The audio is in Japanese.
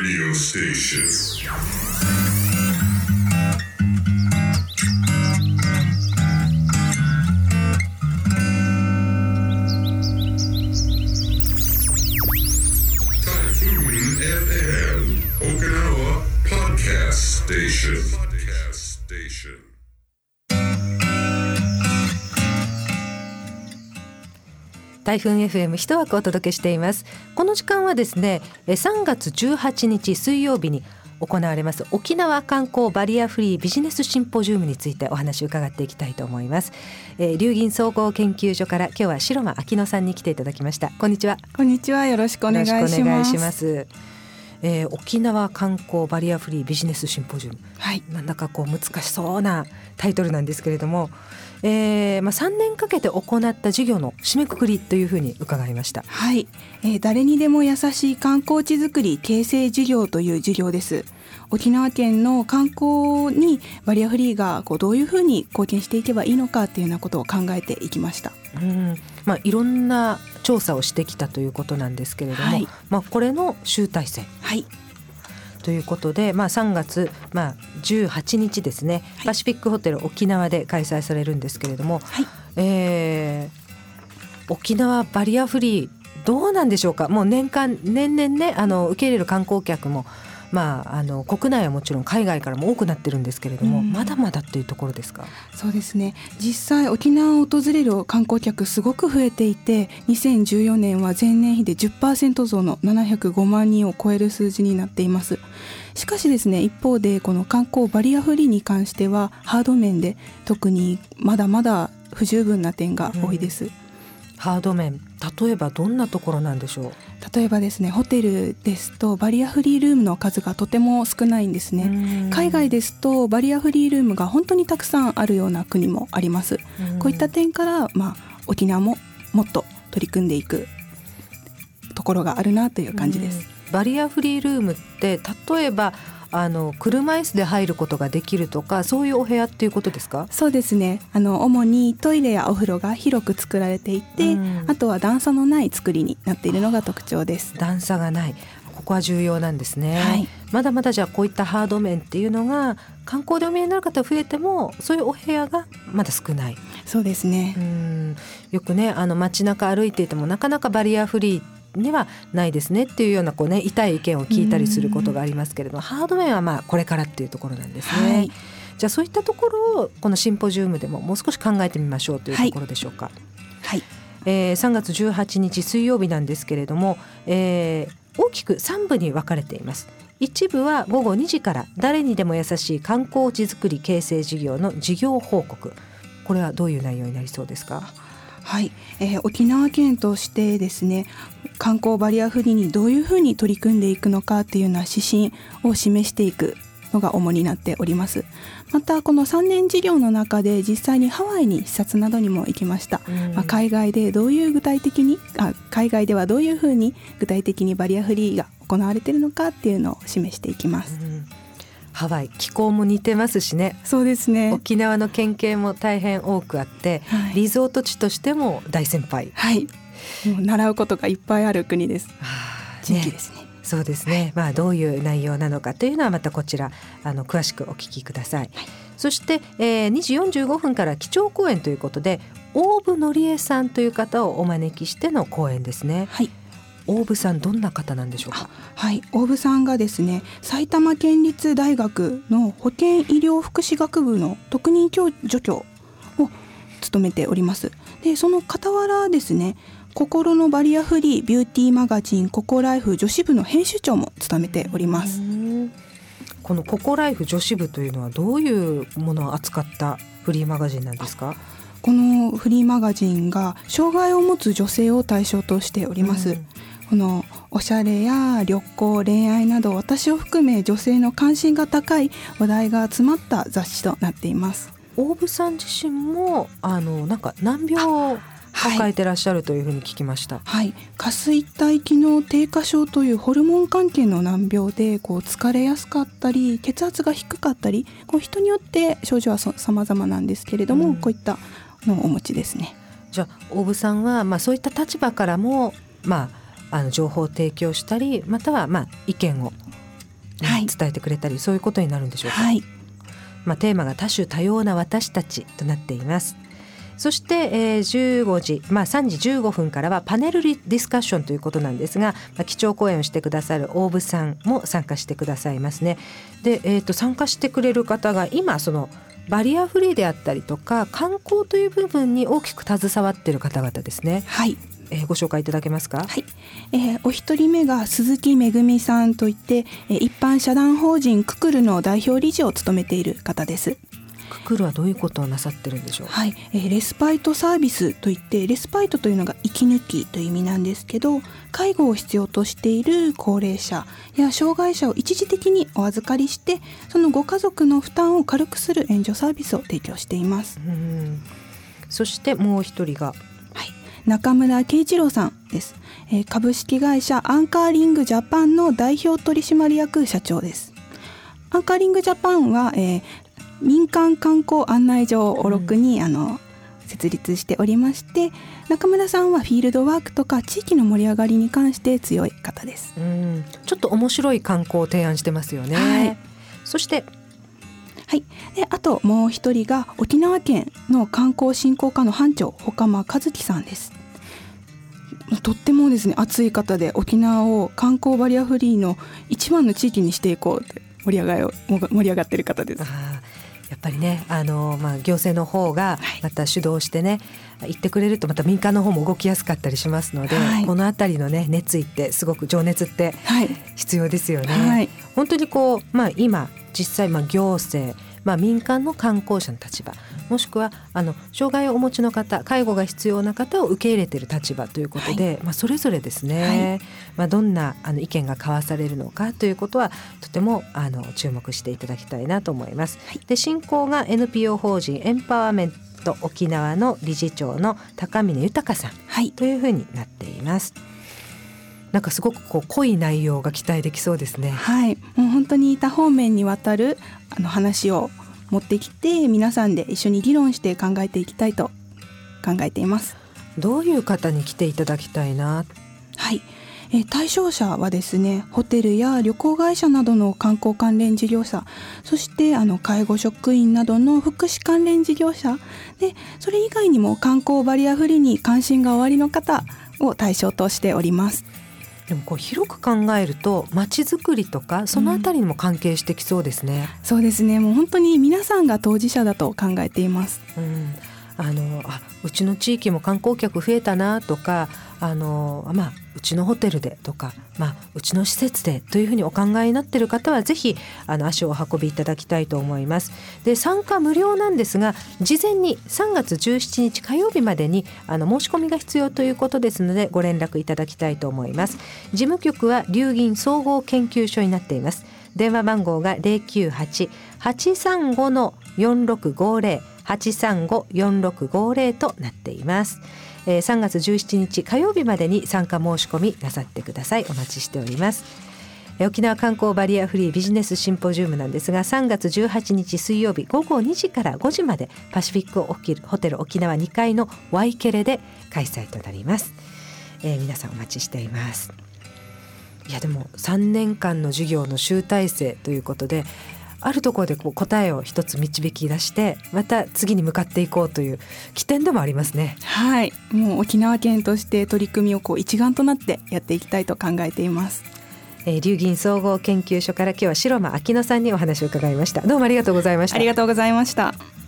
Radio Station. 台風 FM 一枠お届けしています。この時間はですね、3月18日水曜日に行われます沖縄観光バリアフリービジネスシンポジウムについてお話を伺っていきたいと思います。龍銀総合研究所から今日は白間明乃さんに来ていただきました。こんにちは。 こんにちは。よろしくお願いします。 よろしくお願いします。沖縄観光バリアフリービジネスシンポジウム、はい、なんだかこう難しそうなタイトルなんですけれども、3年かけて行った事業の締めくくりというふうに伺いました。 はい、誰にでも優しい観光地づくり形成事業という事業です。沖縄県の観光にバリアフリーがどういうふうに貢献していけばいいのかというようなことを考えていきました。 いろんな調査をしてきたということなんですけれども、はい、これの集大成、はい、ということで、3月、18日ですね、はい、パシフィックホテル沖縄で開催されるんですけれども、はい、沖縄バリアフリーどうなんでしょうか。もう年々ね受け入れる観光客も国内はもちろん海外からも多くなってるんですけれども、まだまだっていうところですか。 そうですね。実際沖縄を訪れる観光客すごく増えていて、2014年は前年比で 10% 増の705万人を超える数字になっています。しかしですね、一方でこの観光バリアフリーに関してはハード面で特にまだまだ不十分な点が多いです。 ハード面、例えばどんなところなんでしょう。 例えばですね、ホテルですとバリアフリールームの数がとても少ないんですね。海外ですとバリアフリールームが本当にたくさんあるような国もあります。こういった点から、沖縄ももっと取り組んでいくところがあるなという感じです。 バリアフリールームって例えば車椅子で入ることができるとか、そういうお部屋っていうことですか。 そうですね。主にトイレやお風呂が広く作られていて、あとは段差のない作りになっているのが特徴です。 段差がない、ここは重要なんですね。はい、まだまだじゃあこういったハード面っていうのが観光でお見えになる方増えても、そういうお部屋がまだ少ない。 そうですね。 よくね街中歩いていてもなかなかバリアフリーにはないですねっていうような痛い意見を聞いたりすることがありますけれども、ハード面はこれからっていうところなんですね。はい、じゃあそういったところをこのシンポジウムでももう少し考えてみましょうというところでしょうか。はい、3月18日水曜日なんですけれども、大きく3部に分かれています。一部は午後2時から誰にでも優しい観光地づくり形成事業の事業報告。これはどういう内容になりそうですか。 はい、沖縄県としてですね、観光バリアフリーにどういうふうに取り組んでいくのかというような指針を示していくのが主になっております。またこの3年事業の中で実際にハワイに視察などにも行きました。海外ではどういうふうに具体的にバリアフリーが行われているのかっていうのを示していきます。 ハワイ気候も似てますしね。 そうですね。 沖縄の県警も大変多くあって、はい、リゾート地としても大先輩。 はい、もう習うことがいっぱいある国です。地域ですね。 そうですね。どういう内容なのかというのはまたこちら詳しくお聞きください。はい、そして、2時45分から基調講演ということで、大部のりえさんという方をお招きしての講演ですね。はい、大部さんどんな方なんでしょうか。 はい、大部さんがですね、埼玉県立大学の保健医療福祉学部の特任助教を務めております。でその傍らですね、心のバリアフリービューティーマガジンココライフ女子部の編集長も務めております。 このココライフ女子部というのはどういうものを扱ったフリーマガジンなんですか。 このフリーマガジンが障害を持つ女性を対象としております。このおしゃれや旅行、恋愛など私を含め女性の関心が高い話題が詰まった雑誌となっています。 大部さん自身もなんか難病を抱えてらっしゃるというふうに聞きました。 はい、下垂体機能低下症というホルモン関係の難病で疲れやすかったり血圧が低かったり、人によって症状は様々なんですけれども、こういったのをお持ちですね。 じゃあ大部さんは、そういった立場からも、情報を提供したり、または意見をはい、 伝えてくれたり、そういうことになるんでしょうか。 はい、 テーマが多種多様な私たちとなっています。そして、15時、3時15分からはパネルディスカッションということなんですが、基調講演をしてくださる大部さんも参加してくださいますね。で、参加してくれる方が今そのバリアフリーであったりとか観光という部分に大きく携わっている方々ですね。 はい、 ご紹介いただけますか。 はい、お一人目が鈴木めぐみさんといって、一般社団法人ククルの代表理事を務めている方です。 ククルはどういうことをなさってるんでしょう。 はい、レスパイトサービスといって、レスパイトというのが息抜きという意味なんですけど、介護を必要としている高齢者や障害者を一時的にお預かりして、そのご家族の負担を軽くする援助サービスを提供しています。 そしてもう一人が、 はい、中村圭一郎さんです。株式会社アンカーリングジャパンの代表取締役社長です。アンカーリングジャパンは、民間観光案内所を6に、設立しておりまして、中村さんはフィールドワークとか地域の盛り上がりに関して強い方です。 ちょっと面白い観光を提案してますよね。はい、そして、 はい、であともう一人が沖縄県の観光振興課の班長岡間和樹さんです。とってもですね、熱い方で、沖縄を観光バリアフリーの一番の地域にしていこうって盛り上がってる方です。 やっぱりね、行政の方がまた主導してね、言ってくれるとまた民間の方も動きやすかったりしますので、はい、このあたりのね熱意ってすごく情熱って必要ですよね。はい、本当に今実際行政、民間の観光者の立場、もしくは障害をお持ちの方、介護が必要な方を受け入れている立場ということで、それぞれですね、どんな意見が交わされるのかということはとても注目していただきたいなと思います。で、進行が NPO 法人エンパワーメント沖縄の理事長の高峰豊さんというふうになっています。なんかすごく濃い内容が期待できそうですね。 はい、もう本当に多方面にわたる話を持ってきて、皆さんで一緒に議論して考えていきたいと考えています。 どういう方に来ていただきたいな。 はい、対象者はですね、ホテルや旅行会社などの観光関連事業者、そして介護職員などの福祉関連事業者で、それ以外にも観光バリアフリーに関心がおありの方を対象としております。 でも広く考えると街づくりとかそのあたりにも関係してきそうですね。 そうですね、もう本当に皆さんが当事者だと考えています。 うちの地域も観光客増えたなとか、うちのホテルでとか、うちの施設でというふうにお考えになっている方はぜひ足をお運びいただきたいと思います。で、参加無料なんですが、事前に3月17日火曜日までに申し込みが必要ということですので、ご連絡いただきたいと思います。事務局は龍銀総合研究所になっています。電話番号が 098-835-4650 835-4650 となっています。3月17日火曜日までに参加申し込みなさってください。お待ちしております。沖縄観光バリアフリービジネスシンポジウムなんですが、3月18日水曜日午後2時から5時までパシフィックホテル沖縄2階のワイケレで開催となります。皆さんお待ちしています。いや、でも3年間の授業の集大成ということで、あるところで答えを一つ導き出してまた次に向かっていこうという起点でもありますね。 はい、もう沖縄県として取り組みを一丸となってやっていきたいと考えています。 龍銀総合研究所から今日は城間明乃さんにお話を伺いました。どうもありがとうございました。 ありがとうございました。